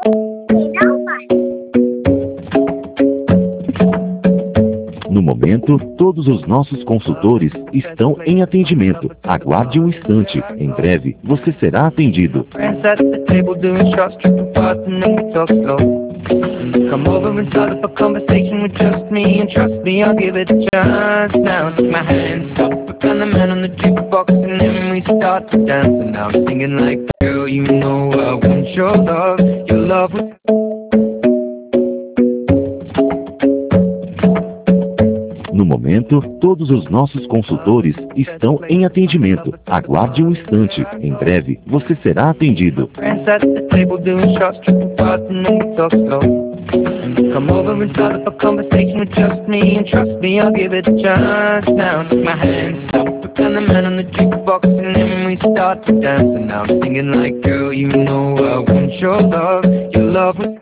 No momento, todos os nossos consultores estão em atendimento. Aguarde um instante. Em breve, você será atendido. Friends at the table doing shots, tripping fast and then we talk slow. Come over and start up a conversation with just me, and trust me, I'll give it a chance. Now take my hand, stop, and the man on the jukebox, and then we start to dance. And now I'm singing like, girl, you know I want your love. Your love was... No momento, todos os nossos consultores estão em atendimento. Aguarde um instante. Em breve, você será atendido. Friends at the table doing shots, tripping fast and then we talk slow. Come over and start up a conversation with just me, and trust me, I'll give it a chance. Now take my hand, stop, and the man on the jukebox, and then we start to dance. And now I'm singing like, girl, you know I want your love. Your love was...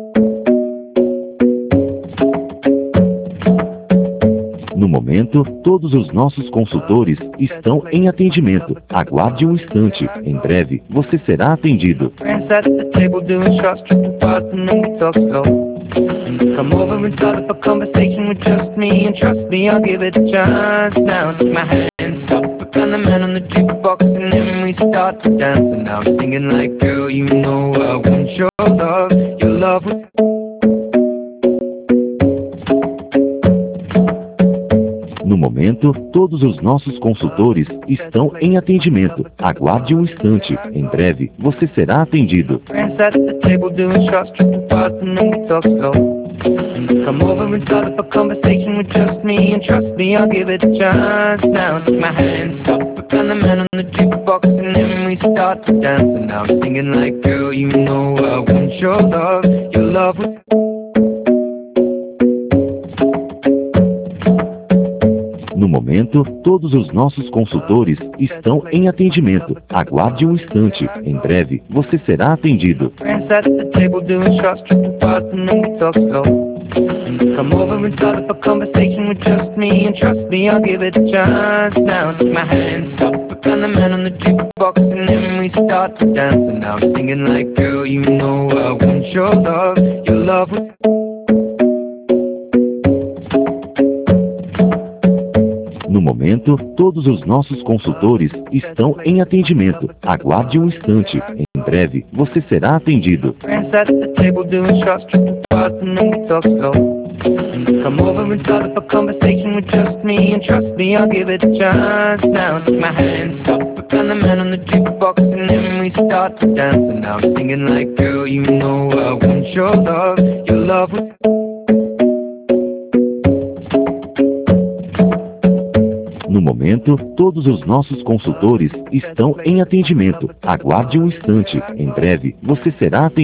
No momento, todos os nossos consultores estão em atendimento. Aguarde um instante. Em breve, você será atendido. Friends at the table doing shots, tripping fast and then we talk slow. Come over and start up a conversation with just me, and trust me, I'll give it a chance. Now take my hand, stop, and the man on the jukebox, and then we start to dance. And now I'm singing like, girl, you know I want your love. Your love was... No momento, todos os nossos consultores estão em atendimento. Aguarde um instante. Em breve, você será atendido. Friends at the table doing shots, tripping fast and then we talk slow. Come over and start up a conversation with just me, and trust me, I'll give it a chance. Now take my hand, stop, and the man on the jukebox, and then we start to dance. And now I'm singing like, girl, you know I want your love. Your love was... No momento, todos os nossos consultores estão em atendimento. Aguarde um instante. Em breve, você será atendido. Friends at the table doing shots, tripping fast and then we talk slow. Come over and start up a conversation with just me, and trust me, I'll give it a chance. Now take my hand, stop, and the man on the jukebox, and then we start to dance. And now I'm singing like, girl, you know I want your love. Your love was... No momento, todos os nossos consultores estão em atendimento. Aguarde um instante. Em breve, você será atendido. Friends at the table doing shots, tripping fast and then we talk slow. Come over and start up a conversation with just me, and trust me, I'll give it a chance. Now take my hand, stop, and the man on the jukebox, and then we start to dance. And now I'm singing like, girl, you know I want your love. Your love was... No momento, todos os nossos consultores estão em atendimento. Aguarde um instante. Em breve, você será atendido.